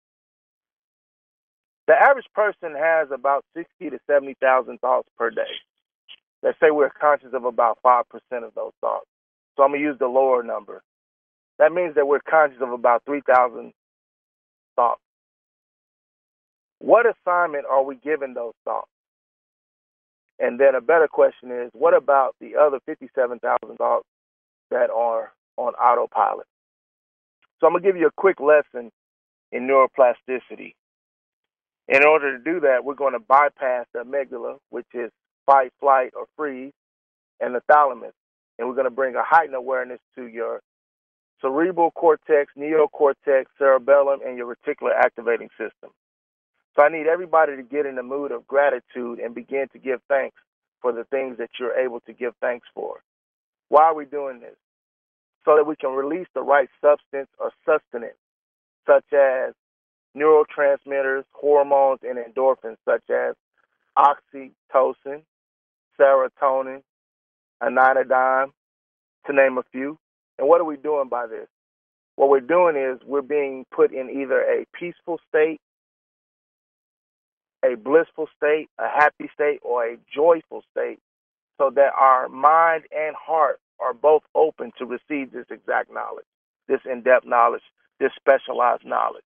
The average person has about 60 to 70,000 thoughts per day. Let's say we're conscious of about 5% of those thoughts. So I'm going to use the lower number. That means that we're conscious of about 3,000 thoughts. What assignment are we giving those thoughts? And then a better question is, what about the other 57,000 thoughts that are on autopilot? So I'm going to give you a quick lesson in neuroplasticity. In order to do that, we're going to bypass the amygdala, which is fight, flight, or freeze, and the thalamus. And we're going to bring a heightened awareness to your cerebral cortex, neocortex, cerebellum, and your reticular activating system. So I need everybody to get in the mood of gratitude and begin to give thanks for the things that you're able to give thanks for. Why are we doing this? So that we can release the right substance or sustenance, such as neurotransmitters, hormones, and endorphins, such as oxytocin, serotonin, anandamide, to name a few. And what are we doing by this? What we're doing is we're being put in either a peaceful state, a blissful state, a happy state, or a joyful state, so that our mind and heart are both open to receive this exact knowledge, this in-depth knowledge, this specialized knowledge.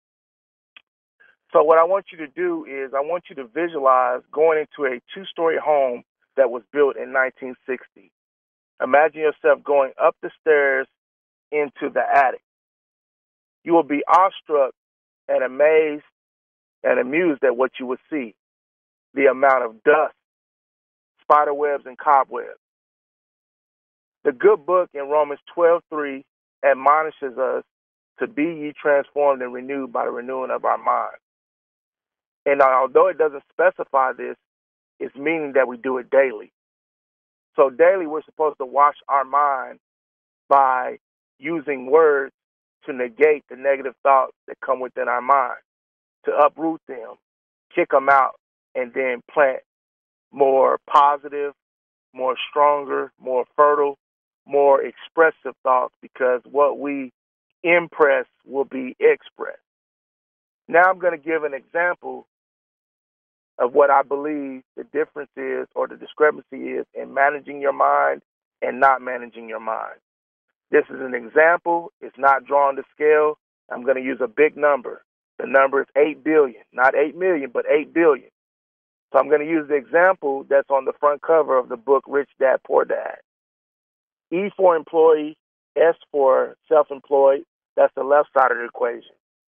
So what I want you to do is I want you to visualize going into a two-story home that was built in 1960. Imagine yourself going up the stairs into the attic. You will be awestruck and amazed and amused at what you would see. The amount of dust, spider webs, and cobwebs. The good book in Romans 12:3 admonishes us to be ye transformed and renewed by the renewing of our mind. And although it doesn't specify this, it's meaning that we do it daily. So daily we're supposed to wash our mind by using words to negate the negative thoughts that come within our mind, to uproot them, kick them out, and then plant more positive, more stronger, more fertile, more expressive thoughts, because what we impress will be expressed. Now I'm going to give an example of what I believe the difference is, or the discrepancy is, in managing your mind and not managing your mind. This is an example. It's not drawn to scale. I'm going to use a big number. The number is 8 billion, not 8 million, but 8 billion. So I'm going to use the example that's on the front cover of the book, Rich Dad, Poor Dad. E for employee, S for self-employed. That's the left side of the equation.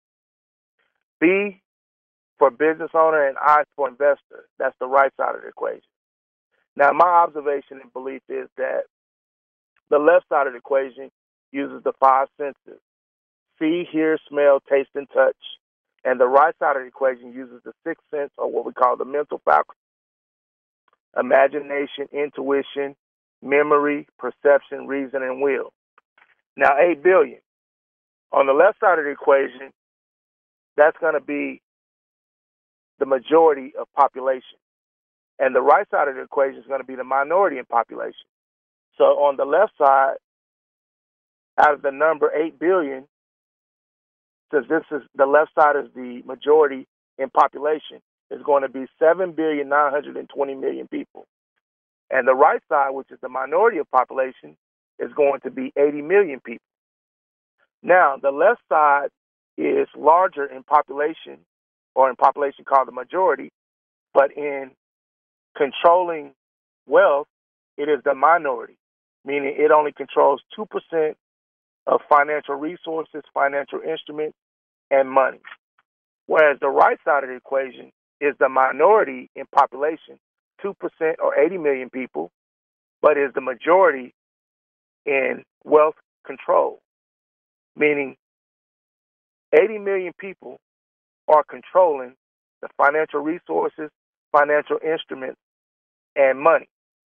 B for business owner, and I for investor. That's the right side of the equation. Now, my observation and belief is that the left side of the equation uses the 5 senses: see, hear, smell, taste, and touch. And the right side of the equation uses the 6th sense, or what we call the mental faculty: imagination, intuition, memory, perception, reason, and will. Now, 8 billion. On the left side of the equation, that's going to be the majority of population. And the right side of the equation is going to be the minority in population. So on the left side, out of the number 8 billion, since this is the left side is the majority in population, is going to be 7,920,000,000 people. And the right side, which is the minority of population, is going to be 80 million people. Now, the left side is larger in population, or in population called the majority, but in controlling wealth, it is the minority, meaning it only controls 2% of financial resources, financial instruments, and money. Whereas the right side of the equation is the minority in population, 2% or 80 million people, but is the majority in wealth control, meaning 80 million people are controlling the financial resources, financial instruments, and money.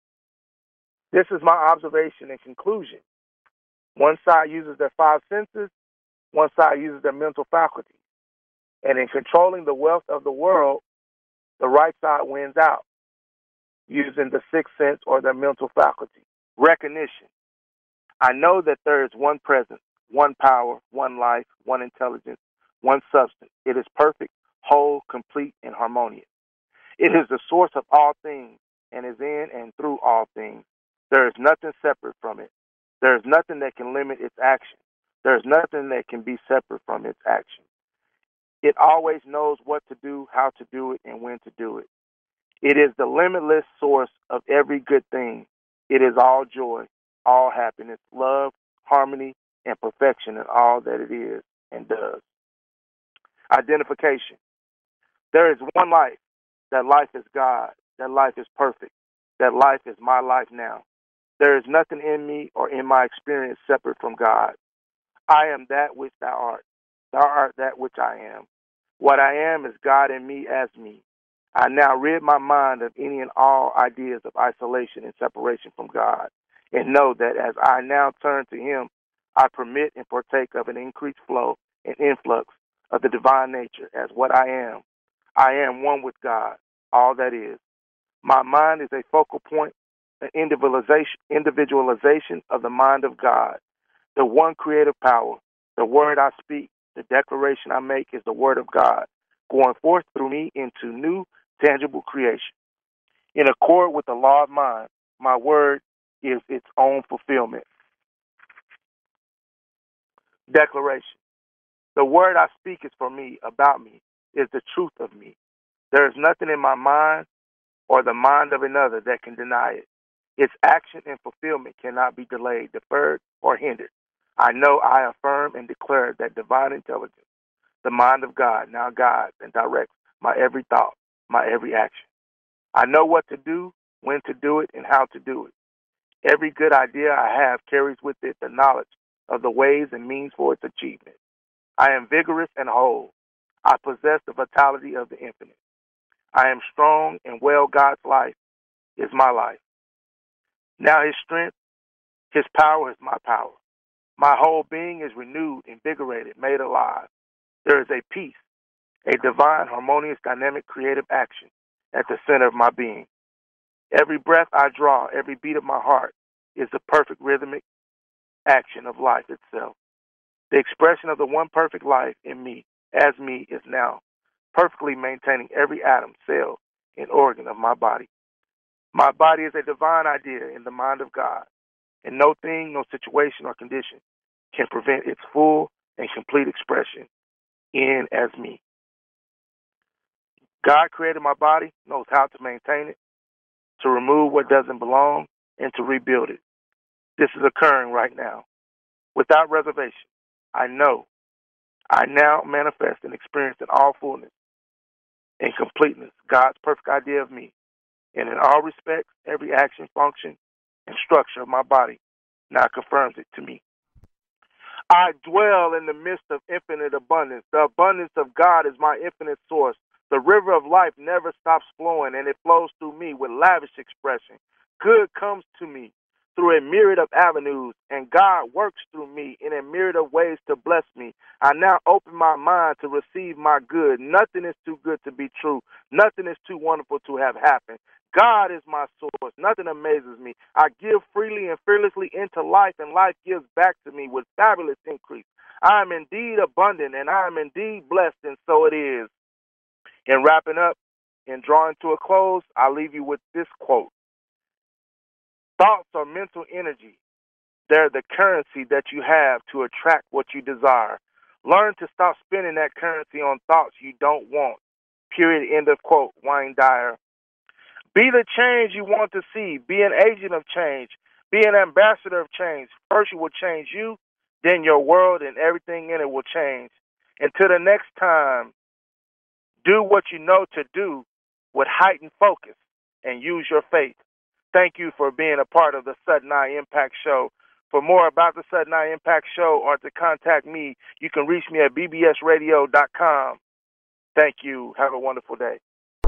This is my observation and conclusion. One side uses their 5 senses, one side uses their mental faculties. And in controlling the wealth of the world, the right side wins out, using the 6th sense, or their mental faculty. Recognition. I know that there is one presence, one power, one life, one intelligence, one substance. It is perfect, whole, complete, and harmonious. It is the source of all things and is in and through all things. There is nothing separate from it. There is nothing that can limit its action. There is nothing that can be separate from its action. It always knows what to do, how to do it, and when to do it. It is the limitless source of every good thing. It is all joy, all happiness, love, harmony, and perfection in all that it is and does. Identification. There is one life. That life is God. That life is perfect. That life is my life now. There is nothing in me or in my experience separate from God. I am that which thou art. Thou art that which I am. What I am is God in me as me. I now rid my mind of any and all ideas of isolation and separation from God, and know that as I now turn to Him, I permit and partake of an increased flow and influx of the divine nature as what I am. I am one with God, all that is. My mind is a focal point, an individualization of the mind of God, the one creative power. The word I speak, the declaration I make is the word of God, going forth through me into new, tangible creation. In accord with the law of mind, my word is its own fulfillment. Declaration. The word I speak is for me, about me, is the truth of me. There is nothing in my mind or the mind of another that can deny it. Its action and fulfillment cannot be delayed, deferred, or hindered. I know, I affirm, and declare that divine intelligence, the mind of God, now guides and directs my every thought, my every action. I know what to do, when to do it, and how to do it. Every good idea I have carries with it the knowledge of the ways and means for its achievement. I am vigorous and whole. I possess the vitality of the infinite. I am strong and well. God's life is my life. Now His strength, His power is my power. My whole being is renewed, invigorated, made alive. There is a peace, a divine, harmonious, dynamic, creative action at the center of my being. Every breath I draw, every beat of my heart is the perfect rhythmic action of life itself. The expression of the one perfect life in me, as me, is now perfectly maintaining every atom, cell, and organ of my body. My body is a divine idea in the mind of God, and no thing, no situation or condition can prevent its full and complete expression in as me. God created my body, knows how to maintain it, to remove what doesn't belong, and to rebuild it. This is occurring right now. Without reservation, I know I now manifest and experience in all fullness and completeness God's perfect idea of me. And in all respects, every action, function, and structure of my body now confirms it to me. I dwell in the midst of infinite abundance. The abundance of God is my infinite source. The river of life never stops flowing, and it flows through me with lavish expression. Good comes to me through a myriad of avenues, and God works through me in a myriad of ways to bless me. I now open my mind to receive my good. Nothing is too good to be true. Nothing is too wonderful to have happened. God is my source. Nothing amazes me. I give freely and fearlessly into life, and life gives back to me with fabulous increase. I am indeed abundant, and I am indeed blessed, and so it is. In wrapping up and drawing to a close, I'll leave you with this quote. Thoughts are mental energy. They're the currency that you have to attract what you desire. Learn to stop spending that currency on thoughts you don't want. Period. End of quote. Wayne Dyer. Be the change you want to see. Be an agent of change. Be an ambassador of change. First you will change you, then your world and everything in it will change. Until the next time, do what you know to do with heightened focus and use your faith. Thank you for being a part of the Sudden Eye Impact Show. For more about the Sudden Eye Impact Show or to contact me, you can reach me at bbsradio.com. Thank you. Have a wonderful day.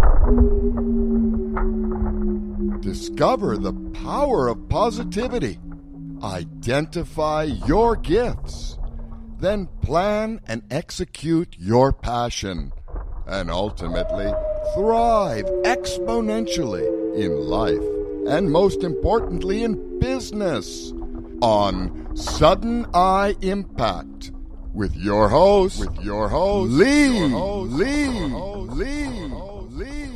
Discover the power of positivity. Identify your gifts. Then plan and execute your passion. And ultimately, thrive exponentially in life. And most importantly, in business. On Sudden Eye Impact. With your host, Lee.